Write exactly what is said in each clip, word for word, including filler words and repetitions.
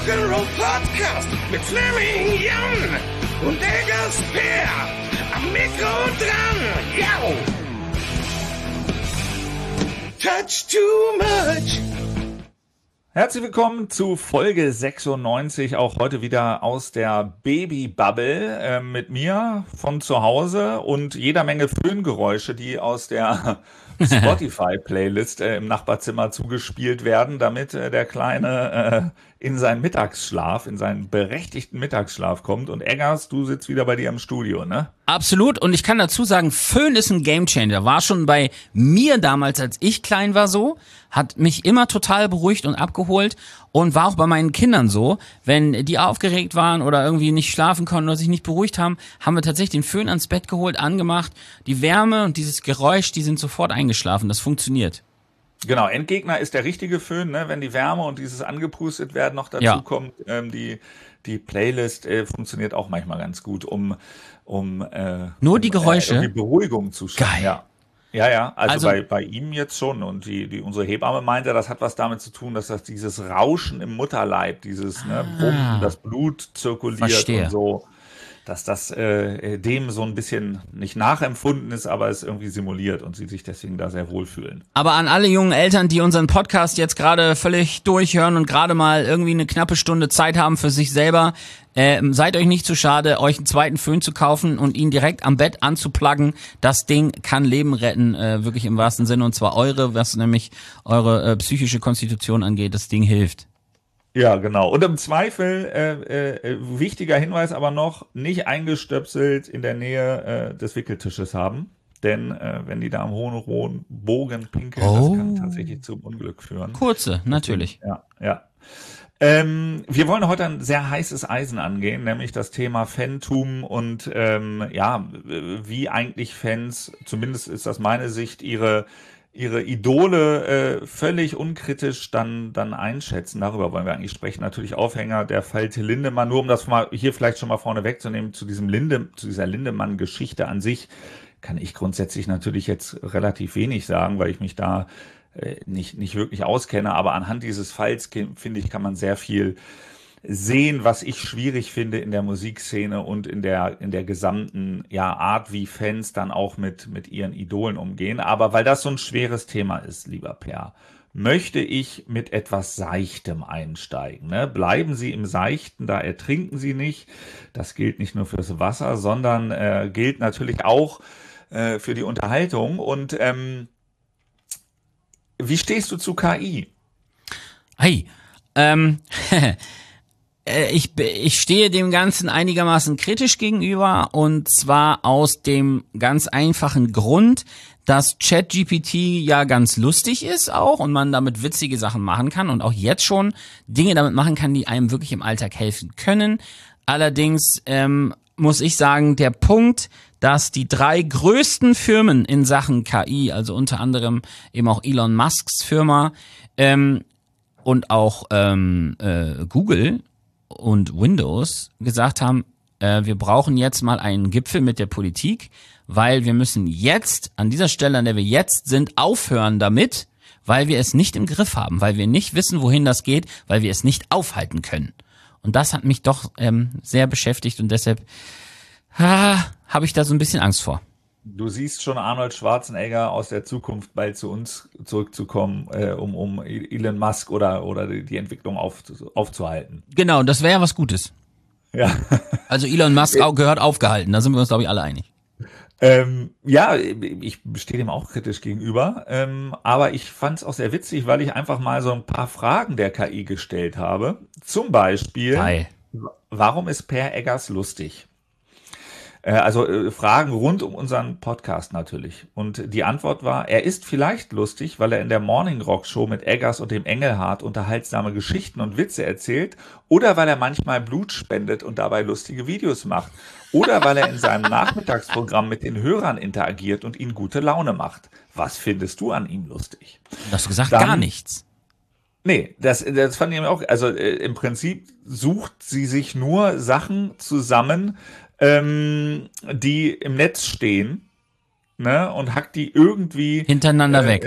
Rock'n'Roll Podcast mit Fleming Jan und Eggers Bär am Mikro dran. Yo! Touch too much. Herzlich willkommen zu Folge sechsundneunzig, auch heute wieder aus der Baby-Bubble äh, mit mir von zu Hause und jeder Menge Föhngeräusche, die aus der Spotify-Playlist äh, im Nachbarzimmer zugespielt werden, damit äh, der Kleine äh, in seinen Mittagsschlaf, in seinen berechtigten Mittagsschlaf kommt. Und Eggers, du sitzt wieder bei dir im Studio, ne? Absolut. Und ich kann dazu sagen, Föhn ist ein Gamechanger. War schon bei mir damals, als ich klein war, so. Hat mich immer total beruhigt und abgeholt. Und war auch bei meinen Kindern so. Wenn die aufgeregt waren oder irgendwie nicht schlafen konnten oder sich nicht beruhigt haben, haben wir tatsächlich den Föhn ans Bett geholt, angemacht. Die Wärme und dieses Geräusch, die sind sofort eingeschlafen. Das funktioniert. Genau, Endgegner ist der richtige Föhn, ne? Wenn die Wärme und dieses angepustet werden noch dazu Ja. kommt. Ähm, die die Playlist äh, funktioniert auch manchmal ganz gut, um um äh, Nur die um, Geräusche? Äh, irgendwie Beruhigung zu schaffen. Geil. Ja, ja, ja. Also, Also- bei bei ihm jetzt schon. Und die die unsere Hebamme meinte, das hat was damit zu tun, dass das dieses Rauschen im Mutterleib, dieses ne, Brummen, das Blut zirkuliert Verstehe. und so, dass das äh, dem so ein bisschen nicht nachempfunden ist, aber es irgendwie simuliert und sie sich deswegen da sehr wohlfühlen. Aber an alle jungen Eltern, die unseren Podcast jetzt gerade völlig durchhören und gerade mal irgendwie eine knappe Stunde Zeit haben für sich selber, äh, seid euch nicht zu schade, euch einen zweiten Föhn zu kaufen und ihn direkt am Bett anzupluggen. Das Ding kann Leben retten, äh, wirklich im wahrsten Sinne, und zwar eure, was nämlich eure äh, psychische Konstitution angeht. Das Ding hilft. Ja, genau. Und im Zweifel, äh, äh, wichtiger Hinweis aber noch, nicht eingestöpselt in der Nähe äh, des Wickeltisches haben. Denn äh, wenn die da am hohen, hohen Bogen pinkeln, Oh. das kann tatsächlich zum Unglück führen. Kurze, natürlich. Ja, ja. Ähm, wir wollen heute ein sehr heißes Eisen angehen, nämlich das Thema Fantum und ähm, ja, wie eigentlich Fans, zumindest ist das meine Sicht, ihre ihre Idole äh, völlig unkritisch dann dann einschätzen. Darüber wollen wir eigentlich sprechen. Natürlich Aufhänger der Fall Till Lindemann. Nur um das mal hier vielleicht schon mal vorne wegzunehmen, zu diesem Linde, zu dieser Lindemann-Geschichte an sich kann ich grundsätzlich natürlich jetzt relativ wenig sagen, weil ich mich da äh, nicht nicht wirklich auskenne. Aber anhand dieses Falls finde ich, kann man sehr viel sehen, was ich schwierig finde in der Musikszene und in der in der gesamten ja Art, wie Fans dann auch mit mit ihren Idolen umgehen. Aber weil das so ein schweres Thema ist, lieber Per, möchte ich mit etwas Seichtem einsteigen. Ne? Bleiben Sie im Seichten, da ertrinken Sie nicht. Das gilt nicht nur fürs Wasser, sondern äh, gilt natürlich auch äh, für die Unterhaltung. Und ähm, wie stehst du zu K I? Hey, ähm, äh, ich, ich stehe dem Ganzen einigermaßen kritisch gegenüber, und zwar aus dem ganz einfachen Grund, dass ChatGPT ja ganz lustig ist auch und man damit witzige Sachen machen kann und auch jetzt schon Dinge damit machen kann, die einem wirklich im Alltag helfen können. Allerdings ähm, muss ich sagen, der Punkt, dass die drei größten Firmen in Sachen K I, also unter anderem eben auch Elon Musks Firma ähm, und auch ähm, äh, Google und Windows gesagt haben, äh, wir brauchen jetzt mal einen Gipfel mit der Politik, weil wir müssen jetzt, an dieser Stelle, an der wir jetzt sind, aufhören damit, weil wir es nicht im Griff haben, weil wir nicht wissen, wohin das geht, weil wir es nicht aufhalten können. Und das hat mich doch ähm, sehr beschäftigt und deshalb ah, habe ich da so ein bisschen Angst vor. Du siehst schon Arnold Schwarzenegger aus der Zukunft bald zu uns zurückzukommen, äh, um, um Elon Musk oder, oder die Entwicklung auf, aufzuhalten. Genau, das wäre ja was Gutes. Ja. Also Elon Musk auch gehört aufgehalten, da sind wir uns, glaube ich, alle einig. Ähm, ja, ich stehe dem auch kritisch gegenüber, ähm, aber ich fand es auch sehr witzig, weil ich einfach mal so ein paar Fragen der K I gestellt habe. Zum Beispiel, Geil. warum ist Per Eggers lustig? Äh, also äh, Fragen rund um unseren Podcast natürlich. Und die Antwort war, er ist vielleicht lustig, weil er in der Morning Rock Show mit Eggers und dem Engelhart unterhaltsame Geschichten und Witze erzählt, oder weil er manchmal Blut spendet und dabei lustige Videos macht. Oder weil er in seinem Nachmittagsprogramm mit den Hörern interagiert und ihnen gute Laune macht. Was findest du an ihm lustig? Hast du gesagt, Dann- gar nichts. Nee, das, das fand ich auch, also äh, im Prinzip sucht sie sich nur Sachen zusammen, ähm, die im Netz stehen, ne, und hackt die irgendwie Hintereinander äh, weg.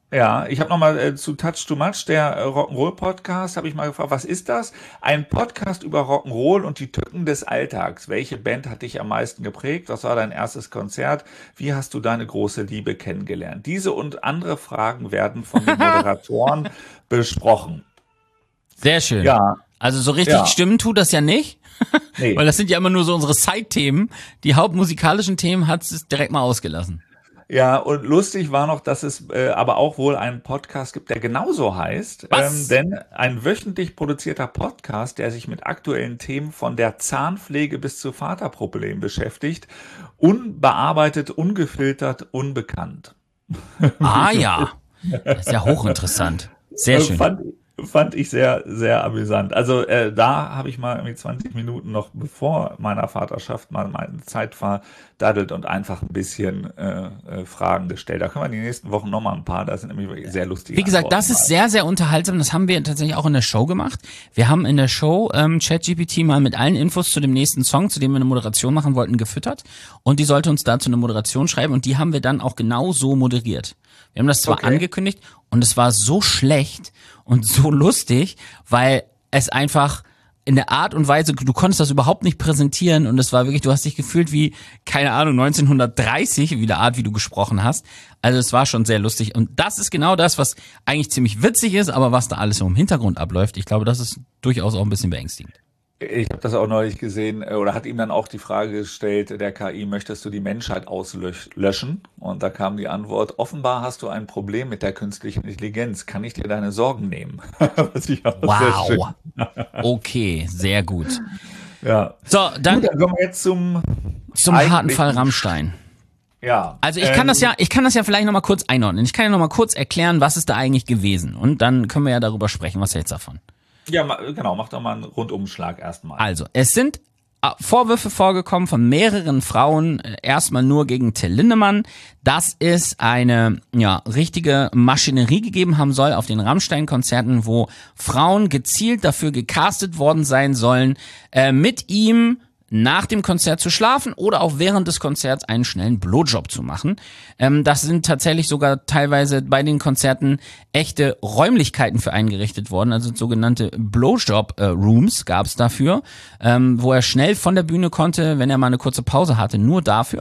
Ja, ich habe nochmal äh, zu Touch Too Much, der äh, Rock'n'Roll-Podcast, habe ich mal gefragt, was ist das? Ein Podcast über Rock'n'Roll und die Tücken des Alltags. Welche Band hat dich am meisten geprägt? Was war dein erstes Konzert? Wie hast du deine große Liebe kennengelernt? Diese und andere Fragen werden von den Moderatoren besprochen. Sehr schön. Ja, Also so richtig ja, stimmen tut das ja nicht, nee. weil das sind ja immer nur so unsere Side-Themen. Die hauptmusikalischen Themen hat es direkt mal ausgelassen. Ja, und lustig war noch, dass es äh, aber auch wohl einen Podcast gibt, der genauso heißt. Ähm, Was? denn ein wöchentlich produzierter Podcast, der sich mit aktuellen Themen von der Zahnpflege bis zu Vaterproblemen beschäftigt. Unbearbeitet, ungefiltert, unbekannt. Ah ja, das ist ja hochinteressant. Sehr Äh, schön. Fand, fand ich sehr, sehr amüsant. Also äh, da habe ich mal irgendwie zwanzig Minuten noch bevor meiner Vaterschaft mal meine Zeit verdaddelt und einfach ein bisschen äh, äh, Fragen gestellt. Da können wir die nächsten Wochen nochmal ein paar, da sind nämlich wirklich sehr lustige Wie gesagt, das Antworten ist bei. sehr, sehr unterhaltsam. Das haben wir tatsächlich auch in der Show gemacht. Wir haben in der Show ähm, ChatGPT mal mit allen Infos zu dem nächsten Song, zu dem wir eine Moderation machen wollten, gefüttert. Und die sollte uns dazu eine Moderation schreiben. Und die haben wir dann auch genau so moderiert. Wir haben das zwar Okay. angekündigt und es war so schlecht und so lustig, weil es einfach in der Art und Weise, du konntest das überhaupt nicht präsentieren und es war wirklich, du hast dich gefühlt wie, keine Ahnung, neunzehnhundertdreißig, wie der Art, wie du gesprochen hast. Also es war schon sehr lustig und das ist genau das, was eigentlich ziemlich witzig ist, aber was da alles so im Hintergrund abläuft, ich glaube, das ist durchaus auch ein bisschen beängstigend. Ich habe das auch neulich gesehen, äh, oder hat ihm dann auch die Frage gestellt, der K I, möchtest du die Menschheit auslöschen? Und da kam die Antwort, offenbar hast du ein Problem mit der künstlichen Intelligenz. Kann ich dir deine Sorgen nehmen? Was ich auch sehr schön. Wow. Okay, sehr gut. Ja. So, Gut, dann dann kommen wir jetzt zum zum harten eigentlichen- Fall Rammstein. Ja. Also ich kann ähm, das ja, ich kann das ja vielleicht nochmal kurz einordnen. Ich kann ja nochmal kurz erklären, was ist da eigentlich gewesen. Und dann können wir ja darüber sprechen, was hältst du davon? Ja, ma- genau, mach doch mal einen Rundumschlag erstmal. Also, es sind äh, Vorwürfe vorgekommen von mehreren Frauen, äh, erstmal nur gegen Till Lindemann, dass es eine ja richtige Maschinerie gegeben haben soll auf den Rammstein-Konzerten, wo Frauen gezielt dafür gecastet worden sein sollen, äh, mit ihm nach dem Konzert zu schlafen oder auch während des Konzerts einen schnellen Blowjob zu machen. Ähm, das sind tatsächlich sogar teilweise bei den Konzerten echte Räumlichkeiten für eingerichtet worden, also sogenannte Blowjob-Rooms gab es dafür, ähm, wo er schnell von der Bühne konnte, wenn er mal eine kurze Pause hatte, nur dafür.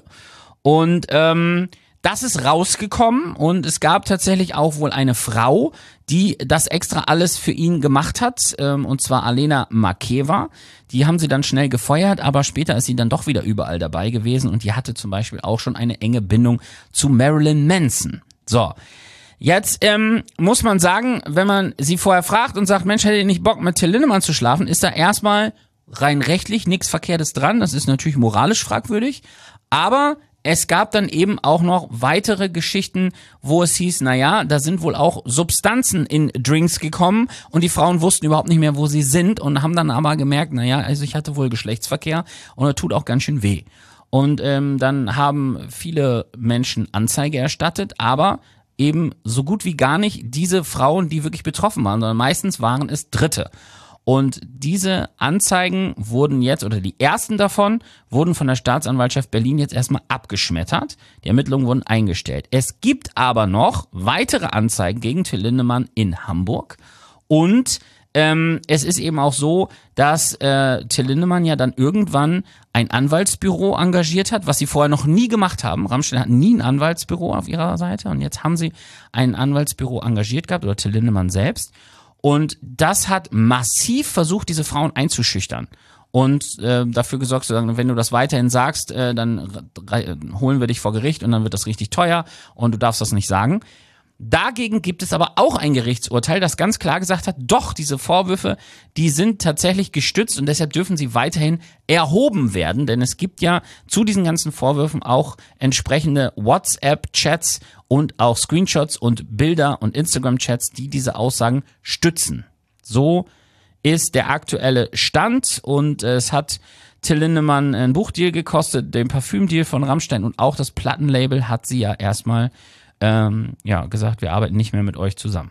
Und ähm, das ist rausgekommen und es gab tatsächlich auch wohl eine Frau, die das extra alles für ihn gemacht hat, ähm, und zwar Alena Makeva. Die haben sie dann schnell gefeuert, aber später ist sie dann doch wieder überall dabei gewesen und die hatte zum Beispiel auch schon eine enge Bindung zu Marilyn Manson. So, jetzt ähm, muss man sagen, wenn man sie vorher fragt und sagt, Mensch, hättet ihr nicht Bock mit Till Lindemann zu schlafen, ist da erstmal rein rechtlich nichts Verkehrtes dran. Das ist natürlich moralisch fragwürdig, aber es gab dann eben auch noch weitere Geschichten, wo es hieß, naja, da sind wohl auch Substanzen in Drinks gekommen und die Frauen wussten überhaupt nicht mehr, wo sie sind und haben dann aber gemerkt, naja, also ich hatte wohl Geschlechtsverkehr und das tut auch ganz schön weh. Und ähm, dann haben viele Menschen Anzeige erstattet, aber eben so gut wie gar nicht diese Frauen, die wirklich betroffen waren, sondern meistens waren es Dritte. Und diese Anzeigen wurden jetzt, oder die ersten davon, wurden von der Staatsanwaltschaft Berlin jetzt erstmal abgeschmettert. Die Ermittlungen wurden eingestellt. Es gibt aber noch weitere Anzeigen gegen Till Lindemann in Hamburg. Und ähm, es ist eben auch so, dass äh, Till Lindemann ja dann irgendwann ein Anwaltsbüro engagiert hat, was sie vorher noch nie gemacht haben. Rammstein hat nie ein Anwaltsbüro auf ihrer Seite und jetzt haben sie ein Anwaltsbüro engagiert gehabt, oder Till Lindemann selbst. Und das hat massiv versucht, diese Frauen einzuschüchtern und äh, dafür gesorgt zu sagen, wenn du das weiterhin sagst, äh, dann re- holen wir dich vor Gericht und dann wird das richtig teuer und du darfst das nicht sagen. Dagegen gibt es aber auch ein Gerichtsurteil, das ganz klar gesagt hat, doch, diese Vorwürfe, die sind tatsächlich gestützt und deshalb dürfen sie weiterhin erhoben werden, denn es gibt ja zu diesen ganzen Vorwürfen auch entsprechende WhatsApp-Chats und auch Screenshots und Bilder und Instagram-Chats, die diese Aussagen stützen. So ist der aktuelle Stand und es hat Till Lindemann einen Buchdeal gekostet, den Parfümdeal von Rammstein und auch das Plattenlabel hat sie ja erstmal ähm, ja, gesagt, wir arbeiten nicht mehr mit euch zusammen.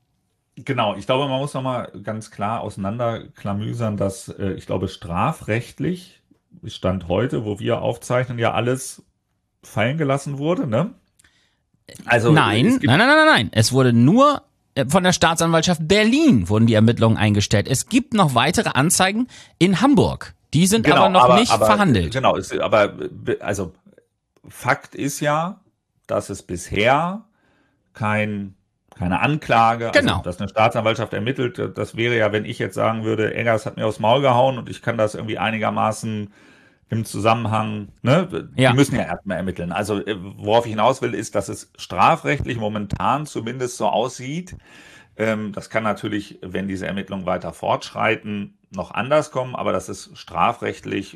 Genau, ich glaube, man muss nochmal ganz klar auseinanderklamüsern, dass äh, ich glaube, strafrechtlich Stand heute, wo wir aufzeichnen, ja alles fallen gelassen wurde, ne? Also, nein, nein, nein, nein, nein, nein. Es wurde nur von der Staatsanwaltschaft Berlin wurden die Ermittlungen eingestellt. Es gibt noch weitere Anzeigen in Hamburg. Die sind genau, aber noch aber, nicht aber, verhandelt. Genau, ist, aber also Fakt ist ja, dass es bisher kein keine Anklage, genau. also dass eine Staatsanwaltschaft ermittelt, das wäre ja, wenn ich jetzt sagen würde, Eggers hat mir aufs Maul gehauen und ich kann das irgendwie einigermaßen im Zusammenhang, ne, ja. die müssen ja erstmal ermitteln. Also worauf ich hinaus will, ist, dass es strafrechtlich momentan zumindest so aussieht. Ähm, das kann natürlich, wenn diese Ermittlungen weiter fortschreiten, noch anders kommen, aber dass es strafrechtlich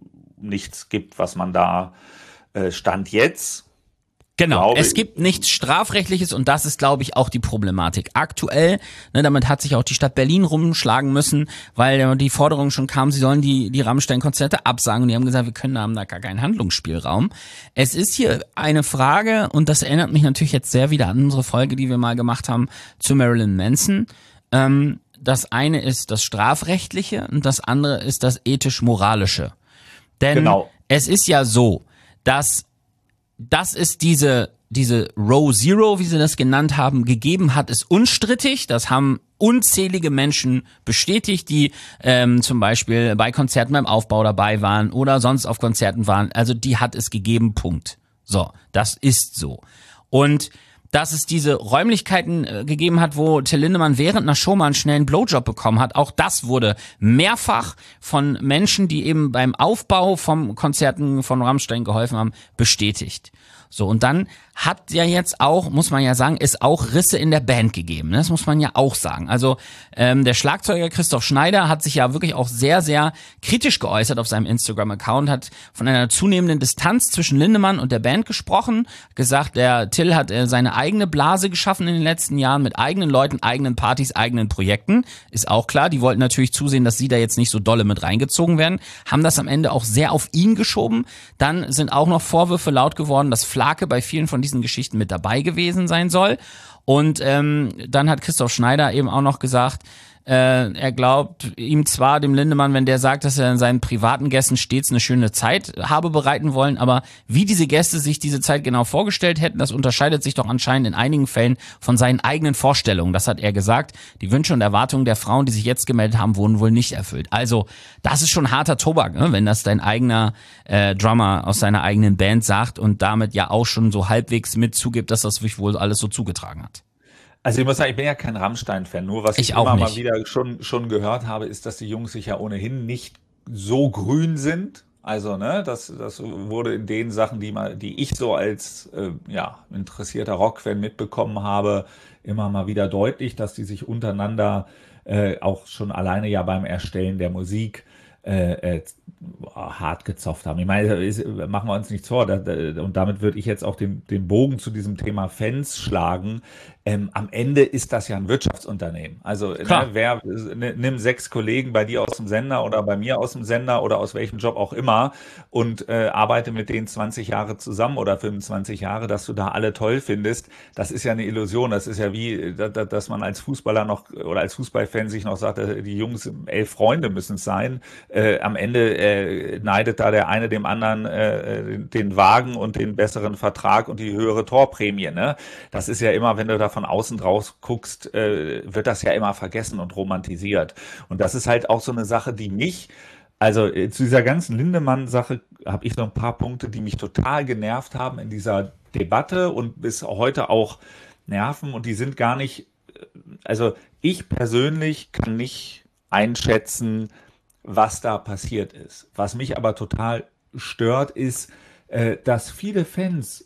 nichts gibt, was man da äh, Stand jetzt. Genau, es gibt nichts Strafrechtliches und das ist, glaube ich, auch die Problematik. Aktuell, ne, damit hat sich auch die Stadt Berlin rumschlagen müssen, weil die Forderung schon kam, sie sollen die die Rammstein-Konzerte absagen und die haben gesagt, wir können haben da gar keinen Handlungsspielraum. Es ist hier eine Frage und das erinnert mich natürlich jetzt sehr wieder an unsere Folge, die wir mal gemacht haben zu Marilyn Manson. Ähm, das eine ist das Strafrechtliche und das andere ist das ethisch-moralische. Denn genau. Es ist ja so, dass dass es diese diese Row Zero, wie sie das genannt haben, gegeben hat, ist unstrittig. Das haben unzählige Menschen bestätigt, die ähm, zum Beispiel bei Konzerten beim Aufbau dabei waren oder sonst auf Konzerten waren. Also die hat es gegeben, Punkt. So, das ist so. Und dass es diese Räumlichkeiten äh, gegeben hat, wo Till Lindemann während einer Show mal einen schnellen Blowjob bekommen hat, auch das wurde mehrfach von Menschen, die eben beim Aufbau vom Konzerten von Rammstein geholfen haben, bestätigt. So, und dann hat ja jetzt auch, muss man ja sagen, es auch Risse in der Band gegeben. Das muss man ja auch sagen. Also ähm, der Schlagzeuger Christoph Schneider hat sich ja wirklich auch sehr, sehr kritisch geäußert auf seinem Instagram-Account, hat von einer zunehmenden Distanz zwischen Lindemann und der Band gesprochen, gesagt, der Till hat äh, seine eigene Blase geschaffen in den letzten Jahren mit eigenen Leuten, eigenen Partys, eigenen Projekten. Ist auch klar, die wollten natürlich zusehen, dass sie da jetzt nicht so dolle mit reingezogen werden, haben das am Ende auch sehr auf ihn geschoben. Dann sind auch noch Vorwürfe laut geworden, dass Flake bei vielen von diesen Geschichten mit dabei gewesen sein soll. Und ähm, dann hat Christoph Schneider eben auch noch gesagt, äh, er glaubt ihm zwar, dem Lindemann, wenn der sagt, dass er in seinen privaten Gästen stets eine schöne Zeit habe bereiten wollen, aber wie diese Gäste sich diese Zeit genau vorgestellt hätten, das unterscheidet sich doch anscheinend in einigen Fällen von seinen eigenen Vorstellungen. Das hat er gesagt. Die Wünsche und Erwartungen der Frauen, die sich jetzt gemeldet haben, wurden wohl nicht erfüllt. Also das ist schon harter Tobak, ne? Wenn das dein eigener äh, Drummer aus seiner eigenen Band sagt und damit ja auch schon so halbwegs mit zugibt, dass das sich wohl alles so zugetragen hat. Also ich muss sagen, ich bin ja kein Rammstein-Fan. Nur was ich, ich immer mal wieder schon schon gehört habe, ist, dass die Jungs sich ja ohnehin nicht so grün sind. Also ne, das das wurde in den Sachen, die mal, die ich so als äh, ja interessierter Rock-Fan mitbekommen habe, immer mal wieder deutlich, dass die sich untereinander äh, auch schon alleine ja beim Erstellen der Musik äh, äh, hart gezofft haben. Ich meine, ist, machen wir uns nichts vor. Da, da, und damit würde ich jetzt auch den, den Bogen zu diesem Thema Fans schlagen. Ähm, am Ende ist das ja ein Wirtschaftsunternehmen. Also ne, wer ne, nimm sechs Kollegen bei dir aus dem Sender oder bei mir aus dem Sender oder aus welchem Job auch immer und äh, arbeite mit denen zwanzig Jahre zusammen oder fünfundzwanzig Jahre, dass du da alle toll findest. Das ist ja eine Illusion. Das ist ja wie, da, da, dass man als Fußballer noch oder als Fußballfan sich noch sagt, die Jungs, elf Freunde müssen es sein. Äh, am Ende äh, neidet da der eine dem anderen äh, den Wagen und den besseren Vertrag und die höhere Torprämie. Ne? Das ist ja immer, wenn du da von außen drauf guckst, äh, wird das ja immer vergessen und romantisiert. Und das ist halt auch so eine Sache, die mich, also äh, zu dieser ganzen Lindemann-Sache habe ich so ein paar Punkte, die mich total genervt haben in dieser Debatte und bis heute auch nerven und die sind gar nicht, also ich persönlich kann nicht einschätzen, was da passiert ist. Was mich aber total stört, ist, äh, dass viele Fans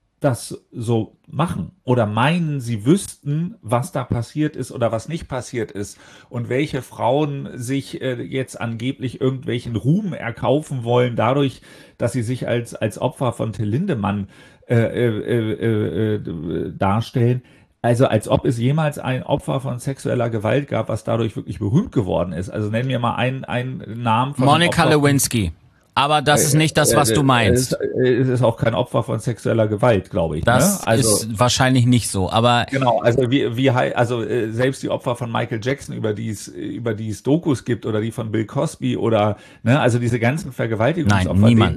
das so machen oder meinen, sie wüssten, was da passiert ist oder was nicht passiert ist und welche Frauen sich äh, jetzt angeblich irgendwelchen Ruhm erkaufen wollen, dadurch, dass sie sich als, als Opfer von Till Lindemann äh, äh, äh, äh, darstellen. Also als ob es jemals ein Opfer von sexueller Gewalt gab, was dadurch wirklich berühmt geworden ist. Also nenn mir mal einen, einen Namen von Monika Lewinsky. Aber das ist nicht das, was du meinst. Es ist auch kein Opfer von sexueller Gewalt, glaube ich. Das ne? also, ist wahrscheinlich nicht so, aber... Genau, also wie, wie also selbst die Opfer von Michael Jackson, über die es, über die es Dokus gibt oder die von Bill Cosby oder, ne, also diese ganzen Vergewaltigungsopfer. Nein, niemand. Denen,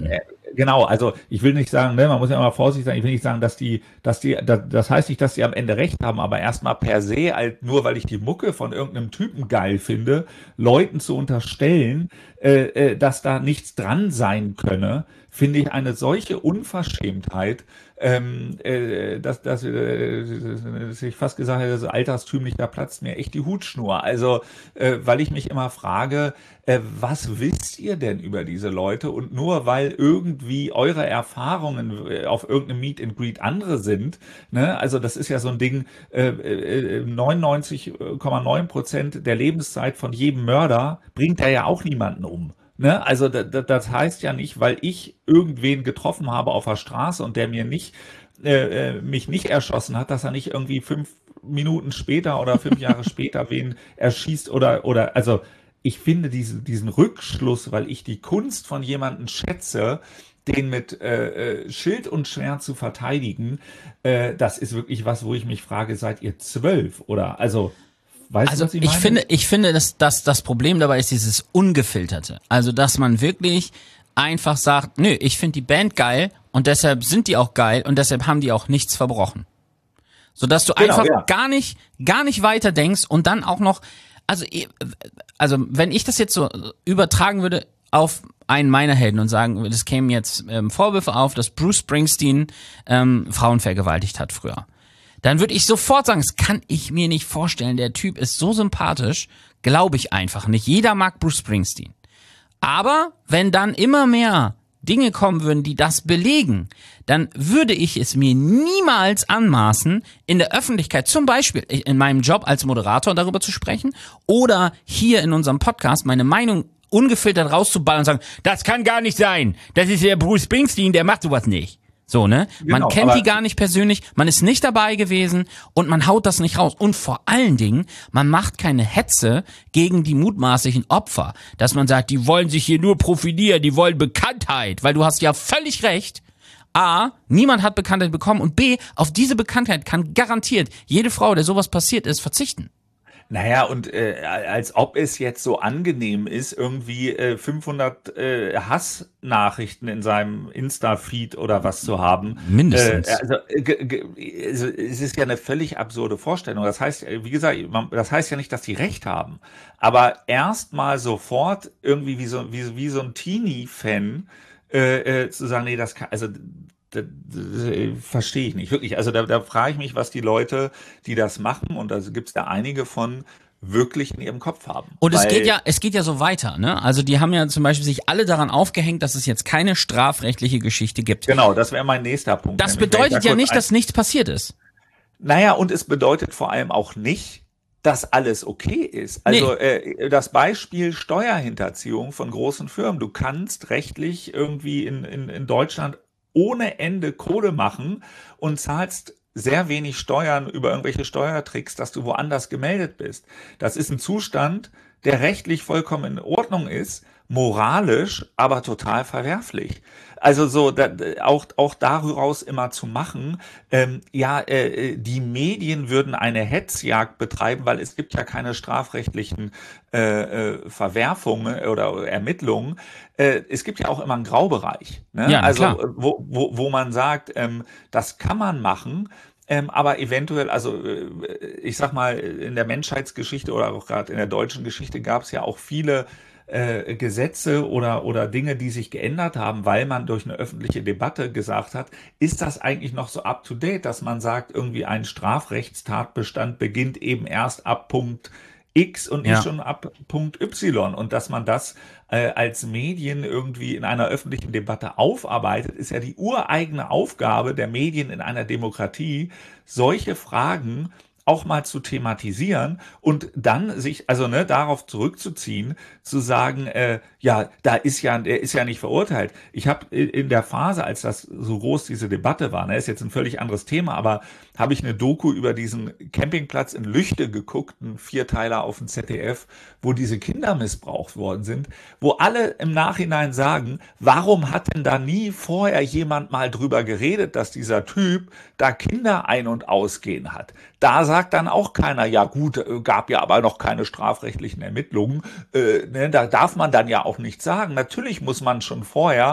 Genau, also ich will nicht sagen, ne, man muss ja immer vorsichtig sein, ich will nicht sagen, dass die, dass die, das, das heißt nicht, dass die am Ende recht haben, aber erstmal per se, halt nur weil ich die Mucke von irgendeinem Typen geil finde, Leuten zu unterstellen, äh, äh, dass da nichts dran sein könne, finde ich eine solche Unverschämtheit, ähm, äh, dass, dass, äh, dass ich fast gesagt hätte, das ist alterstümlich, da platzt mir echt die Hutschnur. Also, äh, weil ich mich immer frage, äh, was wisst ihr denn über diese Leute? Und nur weil irgendwie eure Erfahrungen äh, auf irgendeinem Meet and Greet andere sind, ne? Also das ist ja so ein Ding, äh, äh, neunundneunzig Komma neun Prozent der Lebenszeit von jedem Mörder bringt er ja auch niemanden um. Ne? Also da, da, das heißt ja nicht, weil ich irgendwen getroffen habe auf der Straße und der mir nicht äh, äh, mich nicht erschossen hat, dass er nicht irgendwie fünf Minuten später oder fünf Jahre später wen erschießt oder oder also ich finde diese, diesen Rückschluss, weil ich die Kunst von jemandem schätze, den mit äh, äh, Schild und Schwert zu verteidigen, äh, das ist wirklich was, wo ich mich frage, seid ihr zwölf oder also weißt Also du, was ich ich meine? finde, ich finde, dass, dass das Problem dabei ist dieses Ungefilterte. Also dass man wirklich einfach sagt, nö, ich finde die Band geil und deshalb sind die auch geil und deshalb haben die auch nichts verbrochen. Sodass du Genau, einfach ja. gar nicht, gar nicht weiter denkst und dann auch noch, also, also wenn ich das jetzt so übertragen würde auf einen meiner Helden und sagen, es kämen jetzt ähm, Vorwürfe auf, dass Bruce Springsteen ähm, Frauen vergewaltigt hat früher. Dann würde ich sofort sagen, das kann ich mir nicht vorstellen. Der Typ ist so sympathisch, glaube ich einfach nicht. Jeder mag Bruce Springsteen. Aber wenn dann immer mehr Dinge kommen würden, die das belegen, dann würde ich es mir niemals anmaßen, in der Öffentlichkeit, zum Beispiel in meinem Job als Moderator darüber zu sprechen oder hier in unserem Podcast meine Meinung ungefiltert rauszuballern und sagen, das kann gar nicht sein. Das ist der Bruce Springsteen, der macht sowas nicht. So, ne? Man Genau, kennt aber- die gar nicht persönlich, man ist nicht dabei gewesen und man haut das nicht raus. Und vor allen Dingen, man macht keine Hetze gegen die mutmaßlichen Opfer. Dass man sagt, die wollen sich hier nur profilieren, die wollen Bekanntheit. Weil du hast ja völlig recht. A, niemand hat Bekanntheit bekommen und B, auf diese Bekanntheit kann garantiert jede Frau, der sowas passiert ist, verzichten. Naja, und äh, als ob es jetzt so angenehm ist, irgendwie äh, fünfhundert äh, Hassnachrichten in seinem Insta-Feed oder was zu haben. Mindestens. Äh, also, äh, ge- ge- also es ist ja eine völlig absurde Vorstellung. Das heißt, äh, wie gesagt, man, das heißt ja nicht, dass die recht haben. Aber erstmal sofort irgendwie wie so, wie, wie so ein Teenie-Fan äh, äh, zu sagen, nee, das kann, also das, das verstehe ich nicht, wirklich. Also da, da frage ich mich, was die Leute, die das machen, und da gibt es da einige von, wirklich in ihrem Kopf haben. Und es Weil- geht ja, es geht ja so weiter, ne? Also die haben ja zum Beispiel sich alle daran aufgehängt, dass es jetzt keine strafrechtliche Geschichte gibt. Genau, das wäre mein nächster Punkt. Das Nämlich, wenn ich bedeutet da ja kurz nicht, ein- dass nichts passiert ist. Naja, und es bedeutet vor allem auch nicht, dass alles okay ist. Also äh, das Beispiel Steuerhinterziehung von großen Firmen. Du kannst rechtlich irgendwie in, in, in Deutschland ohne Ende Kohle machen und zahlst sehr wenig Steuern über irgendwelche Steuertricks, dass du woanders gemeldet bist. Das ist ein Zustand, der rechtlich vollkommen in Ordnung ist, moralisch aber total verwerflich. Also so da, auch auch daraus immer zu machen, ähm, ja, äh, die Medien würden eine Hetzjagd betreiben, weil es gibt ja keine strafrechtlichen äh, äh, Verwerfungen oder Ermittlungen. Äh, es gibt ja auch immer einen Graubereich, ne? Ja, na Also klar. wo, wo, wo man sagt, ähm, das kann man machen. Ähm, aber eventuell, also äh, ich sag mal, in der Menschheitsgeschichte oder auch gerade in der deutschen Geschichte gab es ja auch viele äh, Gesetze oder, oder Dinge, die sich geändert haben, weil man durch eine öffentliche Debatte gesagt hat, ist das eigentlich noch so up to date, dass man sagt, irgendwie ein Strafrechtstatbestand beginnt eben erst ab Punkt X und nicht Ja. schon ab Punkt Y, und dass man das äh, als Medien irgendwie in einer öffentlichen Debatte aufarbeitet, ist ja die ureigene Aufgabe der Medien in einer Demokratie, solche Fragen auch mal zu thematisieren und dann sich, also ne, darauf zurückzuziehen, zu sagen, äh, ja, da ist ja, der ist ja nicht verurteilt. Ich habe in der Phase, als das so groß diese Debatte war, ne, ist jetzt ein völlig anderes Thema, aber habe ich eine Doku über diesen Campingplatz in Lüchte geguckt, ein Vierteiler auf dem Z D F, wo diese Kinder missbraucht worden sind, wo alle im Nachhinein sagen, warum hat denn da nie vorher jemand mal drüber geredet, dass dieser Typ da Kinder ein- und ausgehen hat? Da sagt dann auch keiner, ja gut, äh, gab ja aber noch keine strafrechtlichen Ermittlungen. Äh, ne, da darf man dann ja auch nichts sagen. Natürlich muss man schon vorher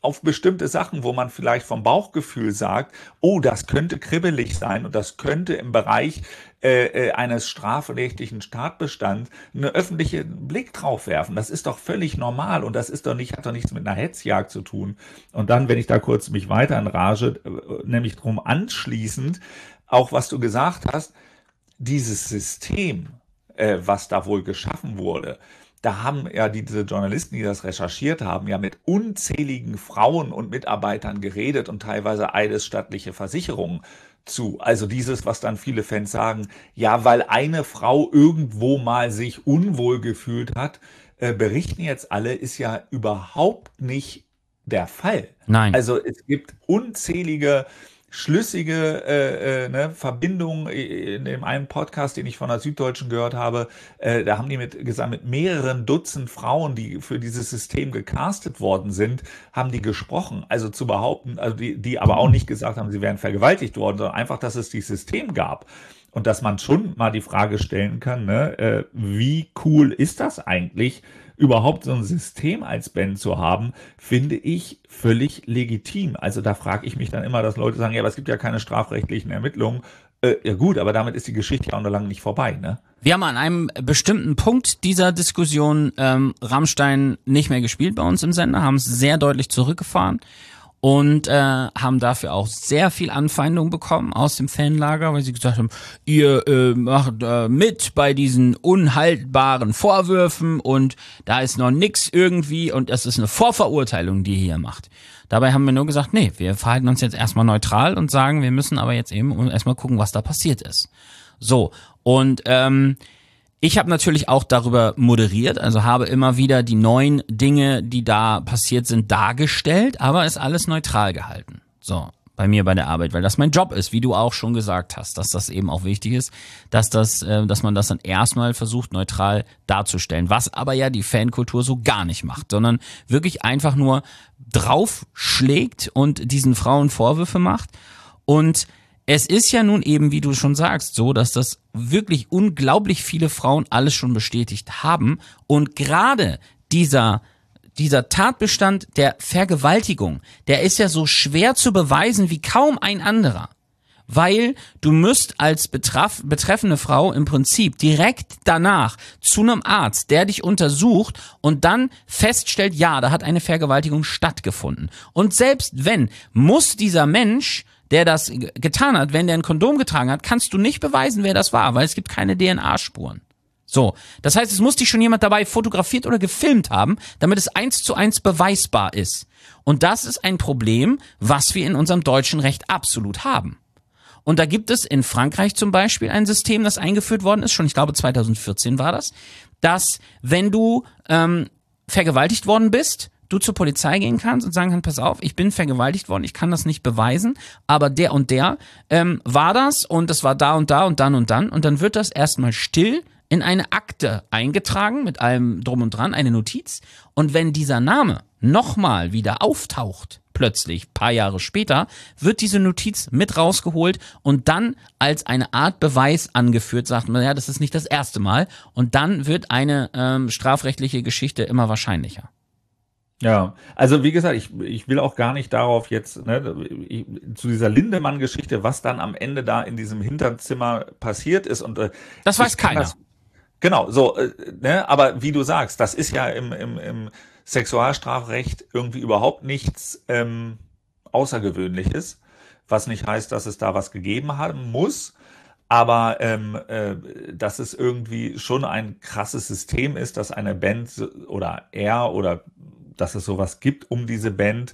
auf bestimmte Sachen, wo man vielleicht vom Bauchgefühl sagt, oh, das könnte kribbelig sein und das könnte im Bereich äh, eines strafrechtlichen Tatbestands einen öffentlichen Blick drauf werfen. Das ist doch völlig normal und das ist doch nicht, hat doch nichts mit einer Hetzjagd zu tun. Und dann, wenn ich da kurz mich weiter in Rage, nämlich drum anschließend, auch was du gesagt hast, dieses System, äh, was da wohl geschaffen wurde, da haben ja diese Journalisten, die das recherchiert haben, ja mit unzähligen Frauen und Mitarbeitern geredet und teilweise eidesstattliche Versicherungen zu. Also dieses, was dann viele Fans sagen, ja, weil eine Frau irgendwo mal sich unwohl gefühlt hat, äh, berichten jetzt alle, ist ja überhaupt nicht der Fall. Nein. Also es gibt unzählige schlüssige äh, äh, ne, Verbindung in dem einen Podcast, den ich von der Süddeutschen gehört habe, äh, da haben die mit gesagt, mit mehreren Dutzend Frauen, die für dieses System gecastet worden sind, haben die gesprochen. Also zu behaupten, also die, die aber auch nicht gesagt haben, sie wären vergewaltigt worden, sondern einfach, dass es dieses System gab. Und dass man schon mal die Frage stellen kann, ne, äh, wie cool ist das eigentlich, überhaupt so ein System als Band zu haben, finde ich völlig legitim. Also da frage ich mich dann immer, dass Leute sagen, ja, aber es gibt ja keine strafrechtlichen Ermittlungen. Äh, ja gut, aber damit ist die Geschichte ja auch noch lange nicht vorbei, ne? Wir haben an einem bestimmten Punkt dieser Diskussion ähm, Rammstein nicht mehr gespielt bei uns im Sender, haben es sehr deutlich zurückgefahren und äh, haben dafür auch sehr viel Anfeindung bekommen aus dem Fanlager, weil sie gesagt haben, ihr äh, macht äh, mit bei diesen unhaltbaren Vorwürfen und da ist noch nix irgendwie und das ist eine Vorverurteilung, die ihr hier macht. Dabei haben wir nur gesagt, nee, wir verhalten uns jetzt erstmal neutral und sagen, wir müssen aber jetzt eben erstmal gucken, was da passiert ist. So, und ähm, ich habe natürlich auch darüber moderiert, also habe immer wieder die neuen Dinge, die da passiert sind, dargestellt, aber ist alles neutral gehalten. So, bei mir bei der Arbeit, weil das mein Job ist, wie du auch schon gesagt hast, dass das eben auch wichtig ist, dass das, äh, dass man das dann erstmal versucht, neutral darzustellen, was aber ja die Fankultur so gar nicht macht, sondern wirklich einfach nur draufschlägt und diesen Frauen Vorwürfe macht. Und es ist ja nun eben, wie du schon sagst, so, dass das wirklich unglaublich viele Frauen alles schon bestätigt haben und gerade dieser dieser Tatbestand der Vergewaltigung, der ist ja so schwer zu beweisen wie kaum ein anderer. Weil du müsst als betraf, betreffende Frau im Prinzip direkt danach zu einem Arzt, der dich untersucht und dann feststellt, ja, da hat eine Vergewaltigung stattgefunden. Und selbst wenn, muss dieser Mensch, der das getan hat, wenn der ein Kondom getragen hat, kannst du nicht beweisen, wer das war, weil es gibt keine D N A-Spuren. So, das heißt, es muss dich schon jemand dabei fotografiert oder gefilmt haben, damit es eins zu eins beweisbar ist. Und das ist ein Problem, was wir in unserem deutschen Recht absolut haben. Und da gibt es in Frankreich zum Beispiel ein System, das eingeführt worden ist, schon ich glaube zweitausendvierzehn war das, dass wenn du ähm, vergewaltigt worden bist, du zur Polizei gehen kannst und sagen kannst, pass auf, ich bin vergewaltigt worden, ich kann das nicht beweisen, aber der und der ähm, war das und das war da und da und dann und dann und dann wird das erstmal still in eine Akte eingetragen mit allem drum und dran, eine Notiz. Und wenn dieser Name nochmal wieder auftaucht, plötzlich, paar Jahre später, wird diese Notiz mit rausgeholt und dann als eine Art Beweis angeführt, sagt man, ja, das ist nicht das erste Mal. Und dann wird eine ähm, strafrechtliche Geschichte immer wahrscheinlicher. Ja, also wie gesagt, ich, ich will auch gar nicht darauf jetzt, ne, ich, zu dieser Lindemann-Geschichte, was dann am Ende da in diesem Hinterzimmer passiert ist. Und äh, das weiß keiner. Das, genau, so, äh, ne, aber wie du sagst, das ist ja im, im, im Sexualstrafrecht irgendwie überhaupt nichts ähm, Außergewöhnliches, was nicht heißt, dass es da was gegeben haben muss. Aber ähm, äh, dass es irgendwie schon ein krasses System ist, dass eine Band oder er oder dass es sowas gibt um diese Band,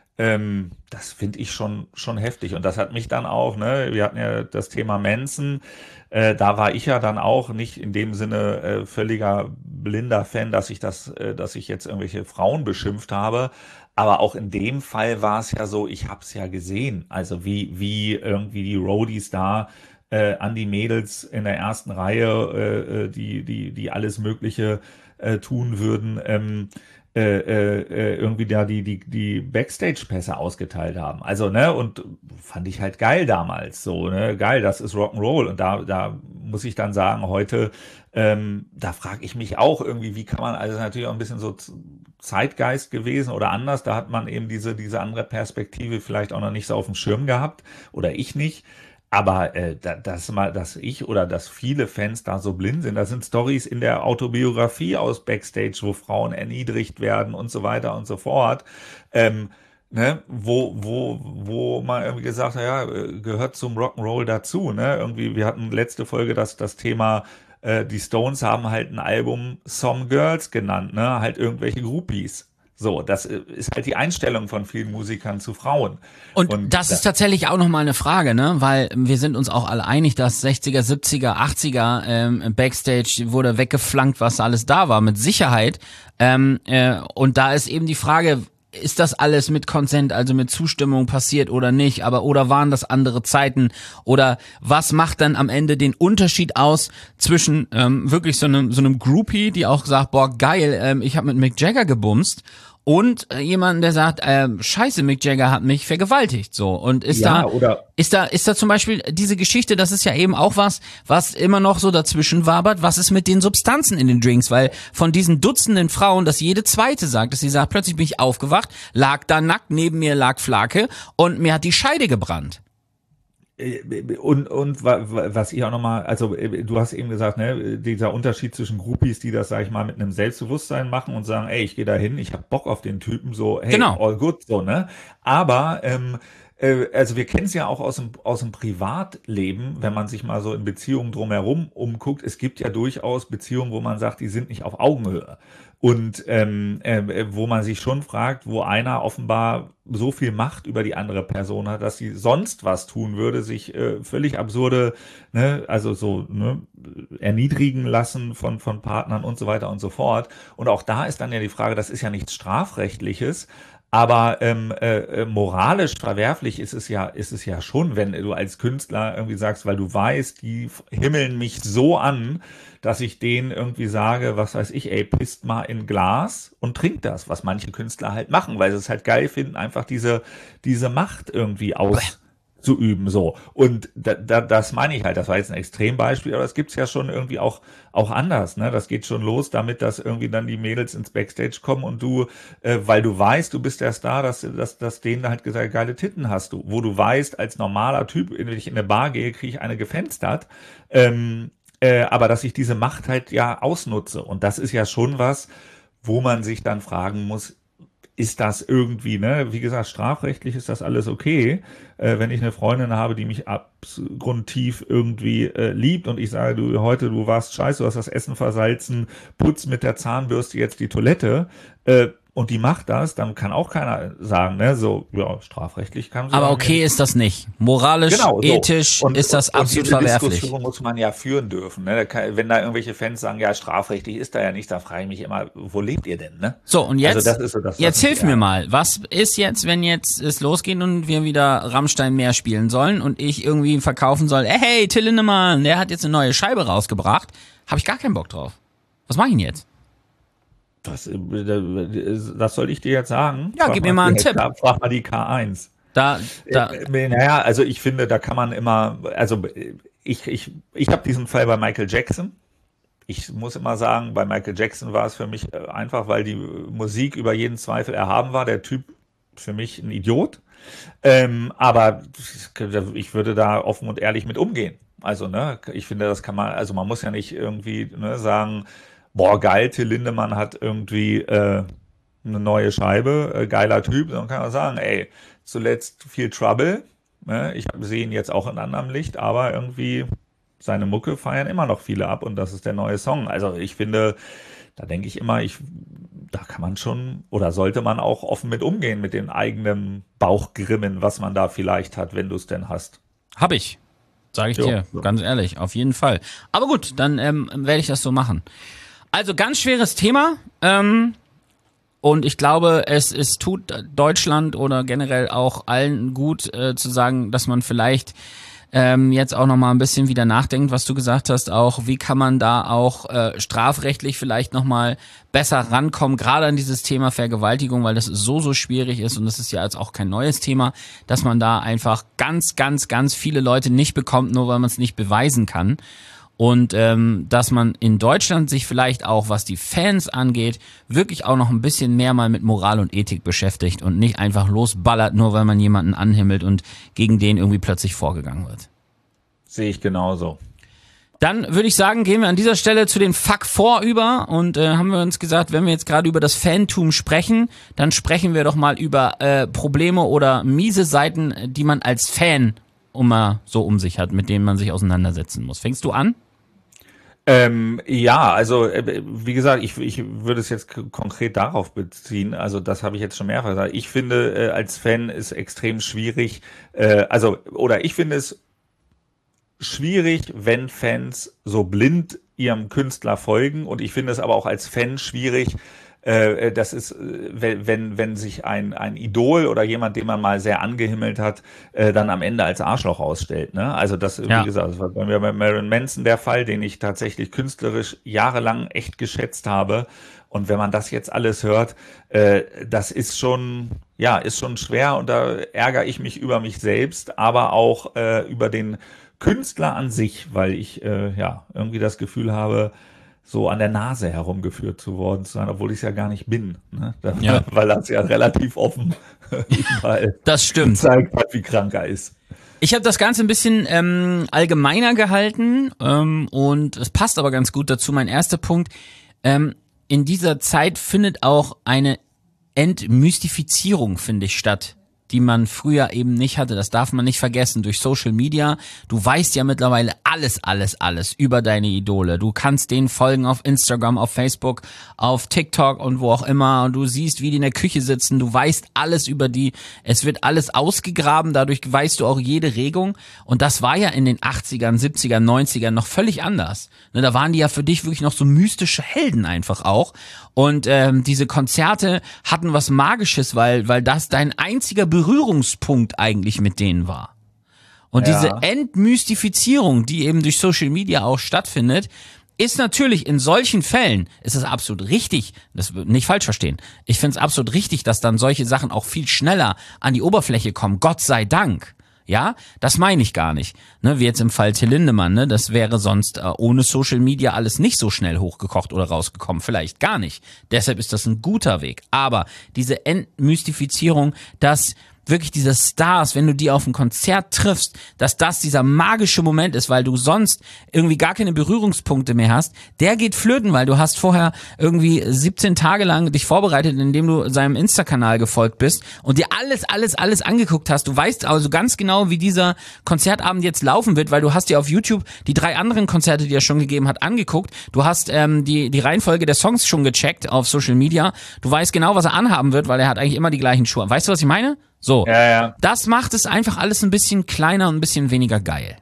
ähm, das finde ich schon schon heftig. Und das hat mich dann auch, ne, wir hatten ja das Thema Manson, äh, da war ich ja dann auch nicht in dem Sinne äh, völliger blinder Fan, dass ich das, äh, dass ich jetzt irgendwelche Frauen beschimpft habe. Aber auch in dem Fall war es ja so, ich habe es ja gesehen, also wie wie irgendwie die Roadies da äh, an die Mädels in der ersten Reihe, äh, die die die alles Mögliche äh, tun würden. Ähm, Äh, äh, irgendwie da die die die Backstage-Pässe ausgeteilt haben. Also, ne, und fand ich halt geil damals, so, ne, geil, das ist Rock'n'Roll. Und da da muss ich dann sagen, heute, ähm, da frage ich mich auch irgendwie, wie kann man, also natürlich auch ein bisschen so Zeitgeist gewesen oder anders. Da hat man eben diese, diese andere Perspektive vielleicht auch noch nicht so auf dem Schirm gehabt oder ich nicht. Aber äh, da- dass mal, dass ich oder dass viele Fans da so blind sind, da sind Stories in der Autobiografie aus Backstage, wo Frauen erniedrigt werden und so weiter und so fort. Ähm, ne, wo, wo, wo man irgendwie gesagt hat, ja, äh, gehört zum Rock'n'Roll dazu, ne? Irgendwie, wir hatten letzte Folge das, das Thema, äh, die Stones haben halt ein Album Some Girls genannt, ne? Halt irgendwelche Groupies. So, das äh, ist halt die Einstellung von vielen Musikern zu Frauen. Und, Und das da- ist tatsächlich auch nochmal eine Frage, ne? Weil wir sind uns auch alle einig, dass sechziger, siebziger, achtziger ähm, Backstage wurde weggeflankt, was alles da war, mit Sicherheit. Ähm, äh, und da ist eben die Frage, ist das alles mit Consent, also mit Zustimmung passiert oder nicht? Aber oder waren das andere Zeiten? Oder was macht dann am Ende den Unterschied aus zwischen ähm, wirklich so einem so einem Groupie, die auch sagt, boah geil, ähm, ich habe mit Mick Jagger gebumst, und äh, jemanden, der sagt, ähm, scheiße, Mick Jagger hat mich vergewaltigt, so. Und ist Ja, da, oder- ist da, ist da zum Beispiel diese Geschichte, das ist ja eben auch was, was immer noch so dazwischen wabert, was ist mit den Substanzen in den Drinks, weil von diesen Dutzenden Frauen, dass jede zweite sagt, dass sie sagt, plötzlich bin ich aufgewacht, lag da nackt, neben mir lag Flake und mir hat die Scheide gebrannt. Und, und wa- wa- was ich auch nochmal, also äh, du hast eben gesagt, ne, dieser Unterschied zwischen Groupies, die das, sag ich mal, mit einem Selbstbewusstsein machen und sagen, ey, ich gehe da hin, ich hab Bock auf den Typen, so, hey, Genau. all good, so, ne? Aber, ähm, äh, also wir kennen es ja auch aus dem, aus dem Privatleben, wenn man sich mal so in Beziehungen drumherum umguckt, es gibt ja durchaus Beziehungen, wo man sagt, die sind nicht auf Augenhöhe. Und ähm, äh, wo man sich schon fragt, wo einer offenbar so viel Macht über die andere Person hat, dass sie sonst was tun würde, sich äh, völlig absurde, ne, also so ne, erniedrigen lassen von von Partnern und so weiter und so fort. Und auch da ist dann ja die Frage, das ist ja nichts Strafrechtliches, aber ähm, äh, äh, moralisch verwerflich ist es ja, ist es ja schon, wenn du als Künstler irgendwie sagst, weil du weißt, die f- himmeln mich so an, dass ich denen irgendwie sage, was weiß ich, ey, pisst mal in Glas und trinkt das, was manche Künstler halt machen, weil sie es halt geil finden, einfach diese, diese Macht irgendwie auszuüben, so. Und da, da, das meine ich halt, das war jetzt ein Extrembeispiel, aber das gibt's ja schon irgendwie auch, auch anders, ne? Das geht schon los damit, dass irgendwie dann die Mädels ins Backstage kommen und du, äh, weil du weißt, du bist der Star, dass, dass, dass denen halt gesagt, geile Titten hast du, wo du weißt, als normaler Typ, wenn ich in eine Bar gehe, kriege ich eine gefenstert, ähm, äh, aber dass ich diese Macht halt ja ausnutze. Und das ist ja schon was, wo man sich dann fragen muss, ist das irgendwie, ne, wie gesagt, strafrechtlich ist das alles okay, äh, wenn ich eine Freundin habe, die mich abgrundtief irgendwie äh, liebt und ich sage, du, heute, du warst scheiße, du hast das Essen versalzen, putz mit der Zahnbürste jetzt die Toilette, äh, und die macht das, dann kann auch keiner sagen, ne, so, ja, strafrechtlich kann sie Aber sagen, okay ist das nicht. Moralisch, Genau, so. ethisch Und- ist das und, absolut und diese verwerflich. Diskussion muss man ja führen dürfen. Ne? Da kann, wenn da irgendwelche Fans sagen, ja, strafrechtlich ist da ja nichts, da frage ich mich immer, wo lebt ihr denn? Ne? So, und jetzt, Also das ist so das, was jetzt mich hilf mir ärgert. mal. Was ist jetzt, wenn jetzt es losgeht und wir wieder Rammstein mehr spielen sollen und ich irgendwie verkaufen soll, ey, hey, Till Lindemann, der hat jetzt eine neue Scheibe rausgebracht. Habe ich gar keinen Bock drauf. Was mache ich denn jetzt? Das, äh, das soll ich dir jetzt sagen? Ja, Frag gib mir mal einen die- Tipp. Frag mal die K eins. Da, da, Äh, Naja, also ich finde, da kann man immer, also ich, ich, ich habe diesen Fall bei Michael Jackson. Ich muss immer sagen, bei Michael Jackson war es für mich äh, einfach, weil die Musik über jeden Zweifel erhaben war. Der Typ für mich ein Idiot. Ähm, aber ich würde da offen und ehrlich mit umgehen. Also, ne, ich finde, das kann man, also man muss ja nicht irgendwie ne, sagen, boah, geil, Till Lindemann hat irgendwie äh, eine neue Scheibe, äh, geiler Typ, dann kann man sagen, ey, zuletzt viel Trouble, ne? Ich sehe ihn jetzt auch in anderem Licht, aber irgendwie seine Mucke feiern immer noch viele ab und das ist der neue Song. Also ich finde, da denke ich immer, ich, da kann man schon oder sollte man auch offen mit umgehen, mit den eigenen Bauchgrimmen, was man da vielleicht hat, wenn du es denn hast. hab ich. Sage ich Jo, dir, so. ganz ehrlich, auf jeden Fall. Aber gut, dann ähm, werde ich das so machen. Also ganz schweres Thema. Ähm, und ich glaube, es, es tut Deutschland oder generell auch allen gut äh, zu sagen, dass man vielleicht ähm, jetzt auch nochmal ein bisschen wieder nachdenkt, was du gesagt hast, auch wie kann man da auch äh, strafrechtlich vielleicht nochmal besser rankommen, gerade an dieses Thema Vergewaltigung, weil das so, so schwierig ist und das ist ja jetzt auch kein neues Thema, dass man da einfach ganz, ganz, ganz viele Leute nicht bekommt, nur weil man es nicht beweisen kann. und ähm, dass man in Deutschland sich vielleicht auch, was die Fans angeht, wirklich auch noch ein bisschen mehr mal mit Moral und Ethik beschäftigt und nicht einfach losballert, nur weil man jemanden anhimmelt und gegen den irgendwie plötzlich vorgegangen wird. Sehe ich genauso. Dann würde ich sagen, gehen wir an dieser Stelle zu den Fuck vor über und äh, haben wir uns gesagt, wenn wir jetzt gerade über das Fantum sprechen, dann sprechen wir doch mal über äh, Probleme oder miese Seiten, die man als Fan immer so um sich hat, mit denen man sich auseinandersetzen muss. Fängst du an? Ähm, ja, also äh, wie gesagt, ich, ich würde es jetzt k- konkret darauf beziehen, also das habe ich jetzt schon mehrfach gesagt. Ich finde, äh, als Fan ist extrem schwierig, äh, also oder ich finde es schwierig, wenn Fans so blind ihrem Künstler folgen, und ich finde es aber auch als Fan schwierig, äh, das ist, wenn, wenn, wenn sich ein, ein Idol oder jemand, den man mal sehr angehimmelt hat, äh, dann am Ende als Arschloch ausstellt, ne? Also das, Ja. wie gesagt, das war bei mir bei Marilyn Manson der Fall, den ich tatsächlich künstlerisch jahrelang echt geschätzt habe. Und wenn man das jetzt alles hört, äh, das ist schon, ja, ist schon schwer, und da ärgere ich mich über mich selbst, aber auch äh, über den Künstler an sich, weil ich äh, ja irgendwie das Gefühl habe, so an der Nase herumgeführt zu worden zu sein, obwohl ich es ja gar nicht bin, ne? Da, Ja. Weil das ja relativ offen überall Das stimmt. gezeigt hat, wie krank er ist. Ich habe das Ganze ein bisschen ähm, allgemeiner gehalten ähm, und es passt aber ganz gut dazu. Mein erster Punkt, ähm, in dieser Zeit findet auch eine Entmystifizierung, finde ich, statt, die man früher eben nicht hatte. Das darf man nicht vergessen. Durch Social Media, du weißt ja mittlerweile alles, alles, alles über deine Idole. Du kannst denen folgen auf Instagram, auf Facebook, auf TikTok und wo auch immer. Und du siehst, wie die in der Küche sitzen. Du weißt alles über die. Es wird alles ausgegraben. Dadurch weißt du auch jede Regung. Und das war ja in den achtzigern, siebzigern, neunzigern noch völlig anders. Ne, da waren die ja für dich wirklich noch so mystische Helden einfach auch. Und ähm, diese Konzerte hatten was Magisches, weil weil das dein einziger Berührungspunkt eigentlich mit denen war. Und Ja. diese Entmystifizierung, die eben durch Social Media auch stattfindet, ist natürlich in solchen Fällen, ist es absolut richtig, das wird nicht falsch verstehen, ich finde es absolut richtig, dass dann solche Sachen auch viel schneller an die Oberfläche kommen, Gott sei Dank. Ja, das meine ich gar nicht. Ne, wie jetzt im Fall Till Lindemann, ne, das wäre sonst äh, ohne Social Media alles nicht so schnell hochgekocht oder rausgekommen. Vielleicht gar nicht. Deshalb ist das ein guter Weg. Aber diese Entmystifizierung, dass wirklich diese Stars, wenn du die auf ein Konzert triffst, dass das dieser magische Moment ist, weil du sonst irgendwie gar keine Berührungspunkte mehr hast, der geht flöten, weil du hast vorher irgendwie siebzehn Tage lang dich vorbereitet, indem du seinem Insta-Kanal gefolgt bist und dir alles, alles, alles angeguckt hast. Du weißt also ganz genau, wie dieser Konzertabend jetzt laufen wird, weil du hast dir auf YouTube die drei anderen Konzerte, die er schon gegeben hat, angeguckt. Du hast ähm, die, die Reihenfolge der Songs schon gecheckt auf Social Media. Du weißt genau, was er anhaben wird, weil er hat eigentlich immer die gleichen Schuhe. Weißt du, was ich meine? So, Ja, ja. das macht es einfach alles ein bisschen kleiner und ein bisschen weniger geil.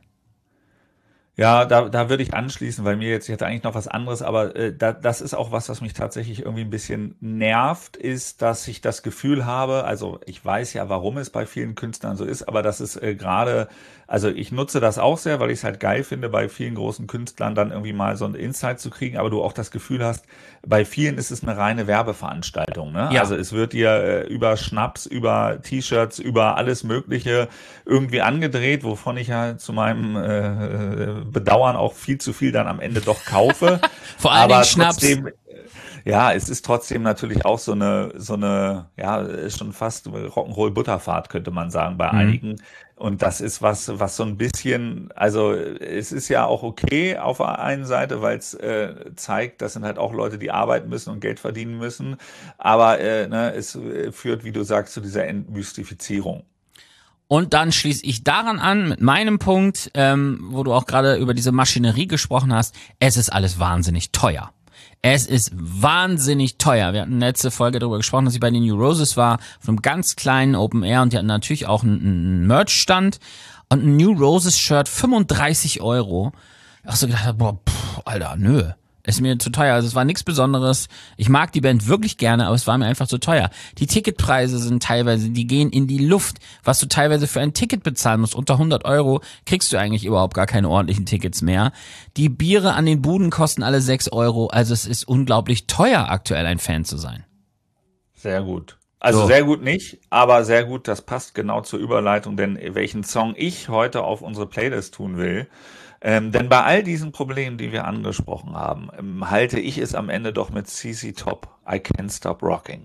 Ja, da, da würde ich anschließen, weil mir jetzt, ich hatte eigentlich noch was anderes, aber äh, da, das ist auch was, was mich tatsächlich irgendwie ein bisschen nervt, ist, dass ich das Gefühl habe, also ich weiß ja, warum es bei vielen Künstlern so ist, aber das ist äh, gerade, also ich nutze das auch sehr, weil ich es halt geil finde, bei vielen großen Künstlern dann irgendwie mal so ein Insight zu kriegen, aber du auch das Gefühl hast, bei vielen ist es eine reine Werbeveranstaltung, ne? Ja. Also es wird dir äh, über Schnaps, über T-Shirts, über alles Mögliche irgendwie angedreht, wovon ich ja zu meinem äh, Bedauern auch viel zu viel dann am Ende doch kaufe. Vor allen Aber Dingen Schnaps. trotzdem, ja, es ist trotzdem natürlich auch so eine, so eine, ja, ist schon fast Rock'n'Roll-Butterfahrt, könnte man sagen, bei Mhm. einigen. Und das ist was, was so ein bisschen, also es ist ja auch okay auf der einen Seite, weil es äh, zeigt, das sind halt auch Leute, die arbeiten müssen und Geld verdienen müssen. Aber äh, ne, es äh, führt, wie du sagst, zu dieser Entmystifizierung. Und dann schließe ich daran an mit meinem Punkt, ähm, wo du auch gerade über diese Maschinerie gesprochen hast. Es ist alles wahnsinnig teuer. Es ist wahnsinnig teuer. Wir hatten letzte Folge darüber gesprochen, dass ich bei den New Roses war, auf einem ganz kleinen Open Air, und die hatten natürlich auch einen, einen Merch-Stand und ein New Roses Shirt, fünfunddreißig Euro. Ich hab so gedacht, boah, pff, Alter, nö. Ist mir zu teuer. Also es war nichts Besonderes. Ich mag die Band wirklich gerne, aber es war mir einfach zu teuer. Die Ticketpreise sind teilweise, die gehen in die Luft. Was du teilweise für ein Ticket bezahlen musst, unter hundert Euro, kriegst du eigentlich überhaupt gar keine ordentlichen Tickets mehr. Die Biere an den Buden kosten alle sechs Euro. Also es ist unglaublich teuer, aktuell ein Fan zu sein. Sehr gut. Also So. sehr gut nicht, aber sehr gut, das passt genau zur Überleitung, denn welchen Song ich heute auf unsere Playlist tun will, Ähm, denn bei all diesen Problemen, die wir angesprochen haben, ähm, halte ich es am Ende doch mit C C Top, I Can't Stop Rocking.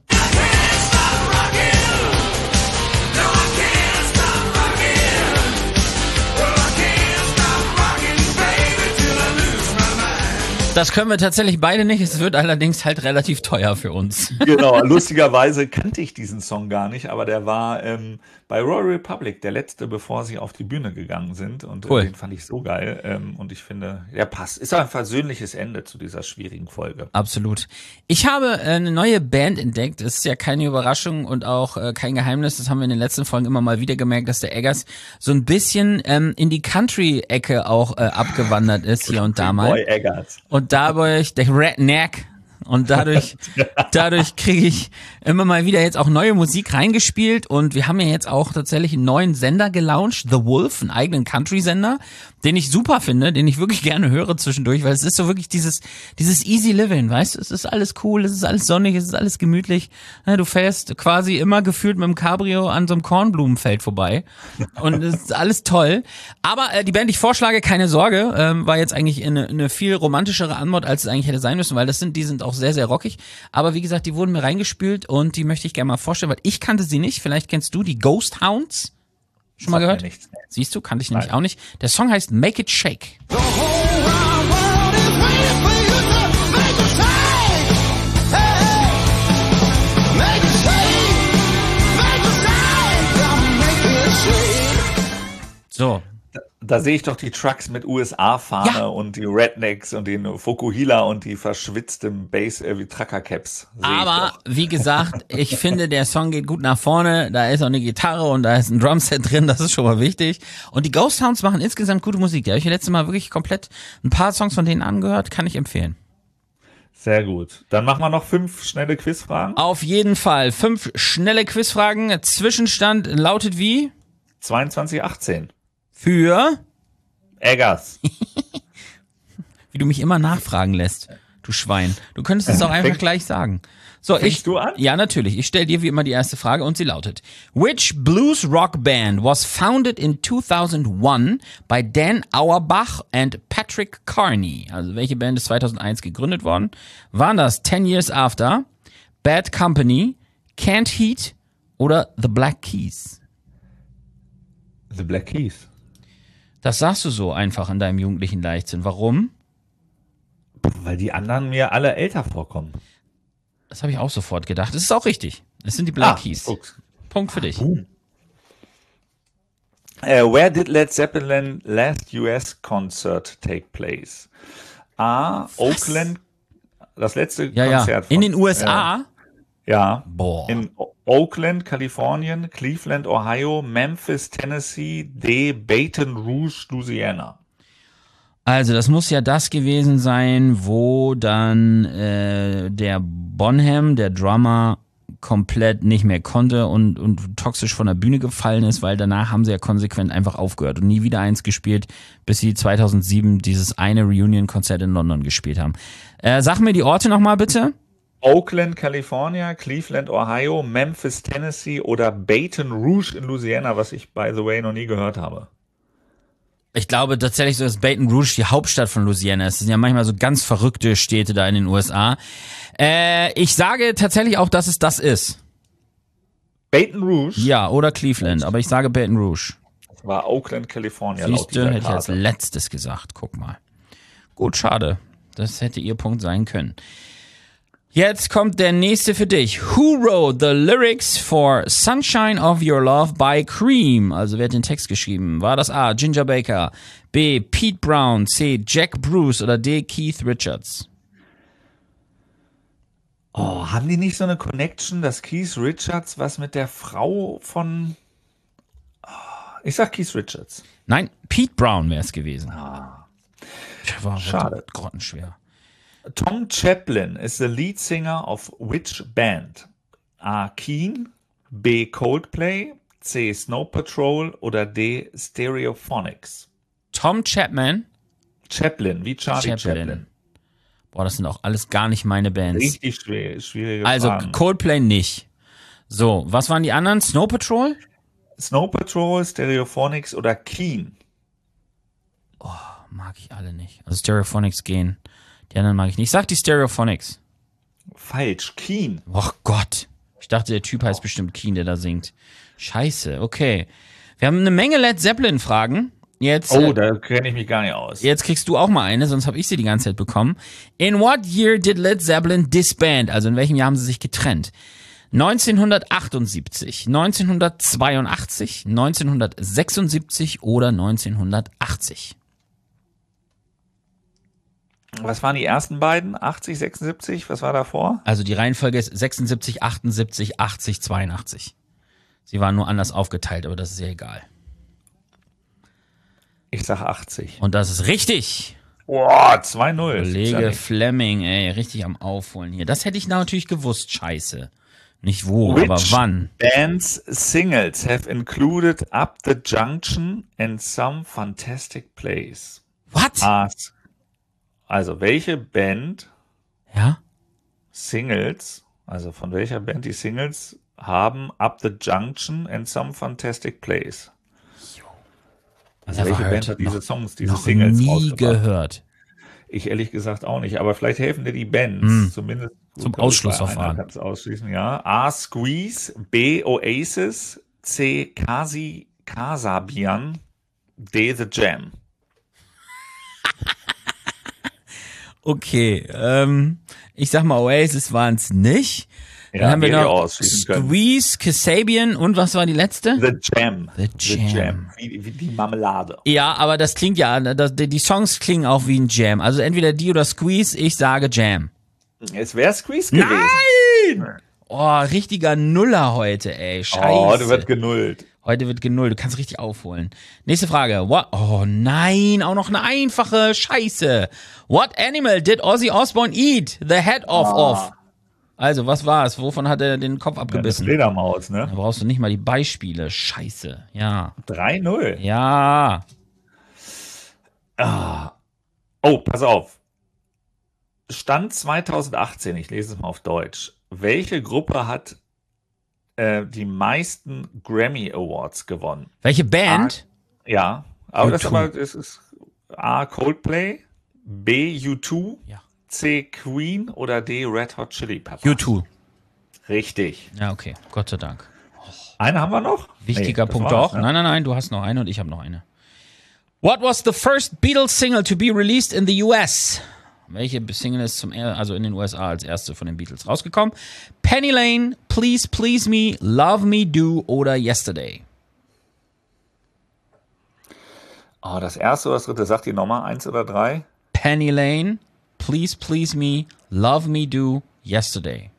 Das können wir tatsächlich beide nicht. Es wird allerdings halt relativ teuer für uns. Genau, lustigerweise kannte ich diesen Song gar nicht, aber der war ähm, bei Royal Republic der letzte, bevor sie auf die Bühne gegangen sind. Und Cool. äh, den fand ich so geil. Ähm, und ich finde, der passt. Ist ein versöhnliches Ende zu dieser schwierigen Folge. Absolut. Ich habe äh, eine neue Band entdeckt. Es ist ja keine Überraschung und auch äh, kein Geheimnis. Das haben wir in den letzten Folgen immer mal wieder gemerkt, dass der Eggers so ein bisschen ähm, in die Country-Ecke auch äh, abgewandert ist hier und da mal. Boy Eggers. Und dadurch, der Redneck, und dadurch, dadurch kriege ich immer mal wieder jetzt auch neue Musik reingespielt und wir haben ja jetzt auch tatsächlich einen neuen Sender gelauncht, The Wolf, einen eigenen Country-Sender, den ich super finde, den ich wirklich gerne höre zwischendurch, weil es ist so wirklich dieses, dieses easy living, weißt du, es ist alles cool, es ist alles sonnig, es ist alles gemütlich, du fährst quasi immer gefühlt mit dem Cabrio an so einem Kornblumenfeld vorbei und es ist alles toll, aber äh, die Band, die ich vorschlage, keine Sorge, ähm, war jetzt eigentlich eine, eine viel romantischere Antwort, als es eigentlich hätte sein müssen, weil das sind, die sind auch sehr, sehr rockig, aber wie gesagt, die wurden mir reingespült und die möchte ich gerne mal vorstellen, weil ich kannte sie nicht, vielleicht kennst du die Ghost Hounds, schon mal gehört? Nichts. Siehst du, kannte ich nämlich Nein. auch nicht. Der Song heißt Make It Shake. The whole wide world is waiting for you to make a shake. Hey, hey. Make it shake. Make it shake. Come make it shake. So, Da sehe ich doch die Trucks mit U S A-Fahne Ja. und die Rednecks und den Fukuhila und die verschwitzten Bass, äh, wie Trucker-Caps. Sehe aber ich doch. wie gesagt, ich finde, der Song geht gut nach vorne. Da ist auch eine Gitarre und da ist ein Drumset drin. Das ist schon mal wichtig. Und die Ghost Hounds machen insgesamt gute Musik. Die habe ich ja letztes Mal wirklich komplett ein paar Songs von denen angehört. Kann ich empfehlen. Sehr gut. Dann machen wir noch fünf schnelle Quizfragen. Auf jeden Fall. Fünf schnelle Quizfragen. Zwischenstand lautet wie? zweiundzwanzig achtzehn. Für? Eggers. Wie du mich immer nachfragen lässt. Du Schwein. Du könntest es auch einfach Fängst- gleich sagen. So, ich, fängst du an? Ja, natürlich. Ich stelle dir wie immer die erste Frage und sie lautet: Which blues rock band was founded in two thousand one by Dan Auerbach and Patrick Carney? Also welche Band ist zweitausendeins gegründet worden? Waren das Ten Years After, Bad Company, Can't Heat oder The Black Keys? The Black Keys. Das sagst du so einfach in deinem jugendlichen Leichtsinn. Warum? Weil die anderen mir alle älter vorkommen. Das habe ich auch sofort gedacht. Das ist auch richtig. Es sind die Black Keys. guck. Punkt für dich. Boom. Uh, where did Led Zeppelin last U S concert take place? A. Oakland. Das letzte Ja, ja. Konzert. von- In den U S A? Äh, ja. Boah. In O- Oakland, Kalifornien, Cleveland, Ohio, Memphis, Tennessee, D. Baton Rouge, Louisiana. Also das muss ja das gewesen sein, wo dann äh, der Bonham, der Drummer, komplett nicht mehr konnte und, und toxisch von der Bühne gefallen ist, weil danach haben sie ja konsequent einfach aufgehört und nie wieder eins gespielt, bis sie zweitausendsieben dieses eine Reunion-Konzert in London gespielt haben. Äh, sag mir die Orte nochmal bitte. Oakland, California, Cleveland, Ohio, Memphis, Tennessee oder Baton Rouge in Louisiana, was ich, by the way, noch nie gehört habe. Ich glaube tatsächlich so, dass Baton Rouge die Hauptstadt von Louisiana ist. Das sind ja manchmal so ganz verrückte Städte da in den U S A. Äh, ich sage tatsächlich auch, dass es das ist. Baton Rouge Ja, oder Cleveland, aber ich sage Baton Rouge. war Oakland, California. laut Siehste, dieser hätte ich als Karte. letztes gesagt. Guck mal. Gut, schade. Das hätte ihr Punkt sein können. Jetzt kommt der nächste für dich. Who wrote the lyrics for Sunshine of Your Love by Cream? Also wer hat den Text geschrieben? War das A. Ginger Baker, B. Pete Brown, C. Jack Bruce oder D. Keith Richards? Oh, haben die nicht so eine Connection, dass Keith Richards was mit der Frau von... Oh, ich sag Keith Richards. Nein, Pete Brown wäre es gewesen. Ah, War schade. grottenschwer. Tom Chaplin is the lead singer of which band? A. Keen, B. Coldplay, C. Snow Patrol oder D. Stereophonics? Tom Chapman. Chaplin, wie Charlie Chaplin. Chaplin. Boah, das sind auch alles gar nicht meine Bands. Richtig schwer, schwierige Also Fragen. Coldplay nicht. So, was waren die anderen? Snow Patrol? Snow Patrol, Stereophonics oder Keen? Oh, mag ich alle nicht. Also Stereophonics gehen. Die anderen mag ich nicht. Sag die Stereophonics. Falsch. Keen. Och Gott. Ich dachte, der Typ heißt bestimmt Keen, der da singt. Scheiße, okay. Wir haben eine Menge Led Zeppelin-Fragen. Jetzt, Oh, äh, da kenne ich mich gar nicht aus. jetzt kriegst du auch mal eine, sonst habe ich sie die ganze Zeit bekommen. In what year did Led Zeppelin disband? Also in welchem Jahr haben sie sich getrennt? neunzehnhundertachtundsiebzig, neunzehnhundertzweiundachtzig, neunzehnhundertsechsundsiebzig oder neunzehnhundertachtzig? Was waren die ersten beiden? achtzig, sechsundsiebzig? Was war davor? Also die Reihenfolge ist sechsundsiebzig, achtundsiebzig, achtzig, zweiundachtzig. Sie waren nur anders aufgeteilt, aber das ist ja egal. Ich sag achtzig. Und das ist richtig. Boah, zwei null. Kollege Fleming, ey, richtig am Aufholen hier. Das hätte ich natürlich gewusst, scheiße. Nicht wo, aber Which wann. Band's singles have included Up the Junction and Some Fantastic Place? What? Ask. Also, welche Band Ja? Singles, also von welcher Band die Singles haben Up the Junction and Some Fantastic Place? Also welche Band hat diese Songs, diese noch Singles nie rausgebracht? gehört. Ich ehrlich gesagt auch nicht, aber vielleicht helfen dir die Bands, zumindest Hm. Zum gut, Ausschlussverfahren. einer kann's ausschließen, ja. A. Squeeze, B. Oasis, C. Kasi Kasabian, D. The Jam. Okay, ähm, ich sag mal, Oasis waren es nicht. Dann Ja, haben wir hätte ich noch auch ausschließen können. Squeeze, Kasabian und was war die letzte? The Jam. The Jam. Wie, wie die Marmelade. Ja, aber das klingt ja, das, die Songs klingen auch wie ein Jam. Also entweder die oder Squeeze, ich sage Jam. Es wäre Squeeze gewesen. Nein! Oh, richtiger Nuller heute, ey. Scheiße. Oh, der wird genullt. Heute wird genullt. Du kannst richtig aufholen. Nächste Frage. What? Oh nein, auch noch eine einfache. Scheiße. What animal did Ozzy Osbourne eat the head off Ah. of? Also, was war es? Wovon hat er den Kopf Ja, eine abgebissen? Fledermaus, Da ne? brauchst du nicht mal die Beispiele. Scheiße. Ja. drei null. Ja. Oh, pass auf. Stand zweitausendachtzehn, ich lese es mal auf Deutsch. Welche Gruppe hat äh, die meisten Grammy Awards gewonnen? Welche Band? Ja, aber das, U ist zwei. aber das ist A. Coldplay, B. U zwei, Ja. C. Queen oder D. Red Hot Chili Peppers? U zwei. Richtig. Ja, okay. Gott sei Dank. Eine haben wir noch? Wichtiger Nee, das Punkt war's, auch. ne? Nein, nein, nein, du hast noch eine und ich habe noch eine. What was the first Beatles single to be released in the U S? Welche Single ist zum er also in den U S A als erste von den Beatles rausgekommen? Penny Lane, Please Please Me, Love Me Do oder Yesterday? Oh, das erste oder das dritte, sagt die Nummer eins oder drei? Penny Lane, Please Please Me, Love Me Do, Yesterday.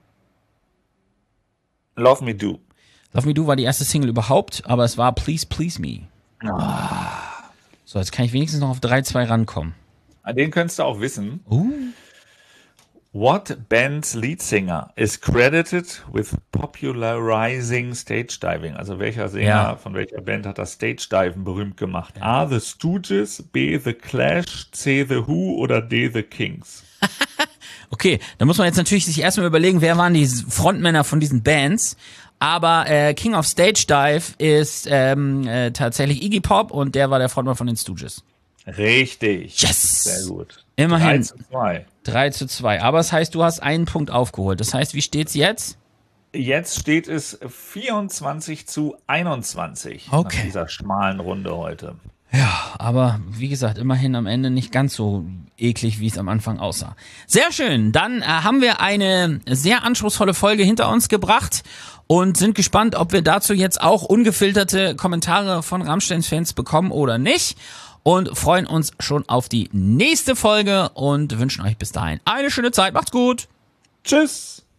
Love Me Do. Love Me Do war die erste Single überhaupt, aber es war Please Please Me. So, jetzt kann ich wenigstens noch auf drei zwei rankommen. An den könntest du auch wissen. Uh. What band's lead singer is credited with popularizing stage diving? Also welcher Sänger Ja. von welcher Band hat das Stage Diven berühmt gemacht? A. The Stooges, B. The Clash, C. The Who oder D. The Kings? Okay, da muss man jetzt natürlich sich erstmal überlegen, wer waren die Frontmänner von diesen Bands. Aber äh, King of Stage Dive ist ähm, äh, tatsächlich Iggy Pop und der war der Frontmann von den Stooges. Richtig. Yes! Sehr gut. Immerhin. drei zu zwei. drei zu zwei. Aber es heißt, du hast einen Punkt aufgeholt. Das heißt, wie steht's jetzt? Jetzt steht es vierundzwanzig zu einundzwanzig. Okay. Nach dieser schmalen Runde heute. Ja, aber wie gesagt, immerhin am Ende nicht ganz so eklig, wie es am Anfang aussah. Sehr schön, dann äh, haben wir eine sehr anspruchsvolle Folge hinter uns gebracht und sind gespannt, ob wir dazu jetzt auch ungefilterte Kommentare von Rammstein-Fans bekommen oder nicht. Und freuen uns schon auf die nächste Folge und wünschen euch bis dahin eine schöne Zeit. Macht's gut! Tschüss!